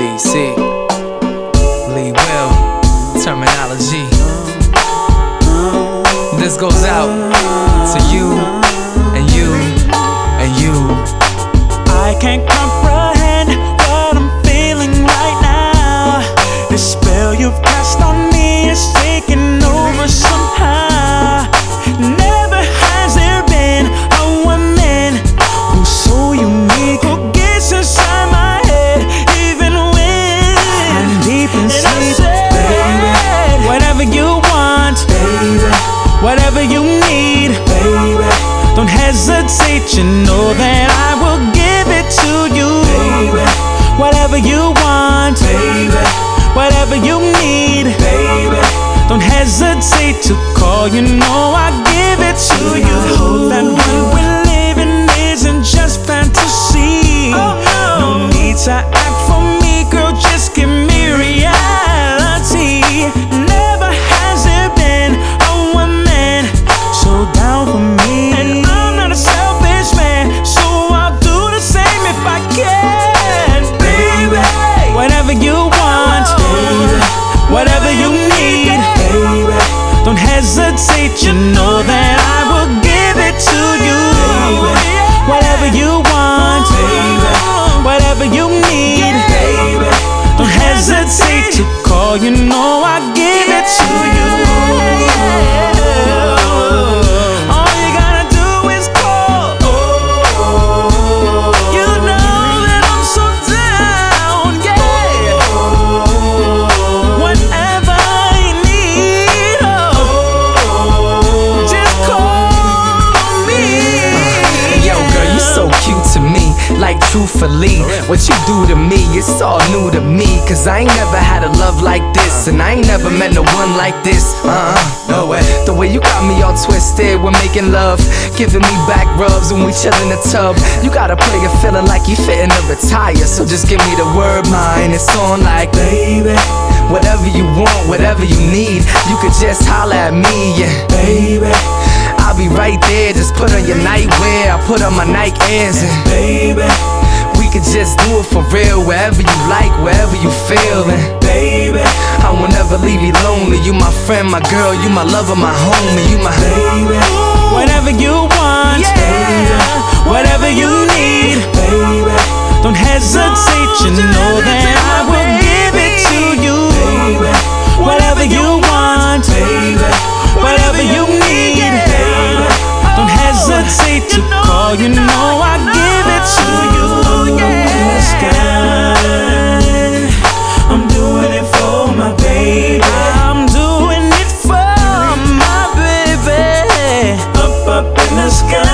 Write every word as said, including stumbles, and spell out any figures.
D C, Lee Will, terminology. This goes out to you, and you, and you. I can't comprehend what I'm feeling right now. This spell you've cast on me is taking over somehow. Never has there been a woman who's so unique, who gets inside my head even when I'm deep in sleep. Baby, whatever you want, baby, whatever you need, baby, don't hesitate, you know that I will give it to you, baby. Whatever you want, baby, whatever you need, baby, don't hesitate to call, you know I give it to you. That what we're living isn't just fantasy. No need to act for me, girl, just give me reality. Never has there been a woman so down for me, and I'm not a selfish man, so I'll do the same if I can, baby. Whatever you want, baby, whatever you need, baby, don't hesitate, you know that I will give it to you, baby. Whatever you want, baby, whatever you need, baby, don't hesitate to call, you know I give it to you. All you gotta do is call. You know that I'm so down, yeah. Whatever you need, oh, just call me. Yo, girl, you so cute to me. Like, truthfully, what you do to me, it's all new to me. Cause I ain't never had a love like this, and I ain't never met no one like this. Uh-uh, no way. The way you got me all twisted when making love, giving me back rubs when we chill in the tub. You got a player feeling like you fitting to retire, so just give me the word, mine. It's on like, baby, whatever you want, whatever you need, you could just holler at me, yeah, baby. I'll be right there, just put on your nightwear, I'll put on my Nike Airs, and baby, we could just do it for real, wherever you like, wherever you feel, and baby, I will never leave you lonely. You my friend, my girl, you my lover, my homie, you my baby. Whatever you want, Yeah. baby, whatever you need, baby, don't hesitate, you know that I will give it to you, baby. Whatever you want, baby, whatever you need, baby, don't hesitate to call, you know I give it to you. In the sky, I'm doing it for my baby, I'm doing it for my baby. Up, up in the sky.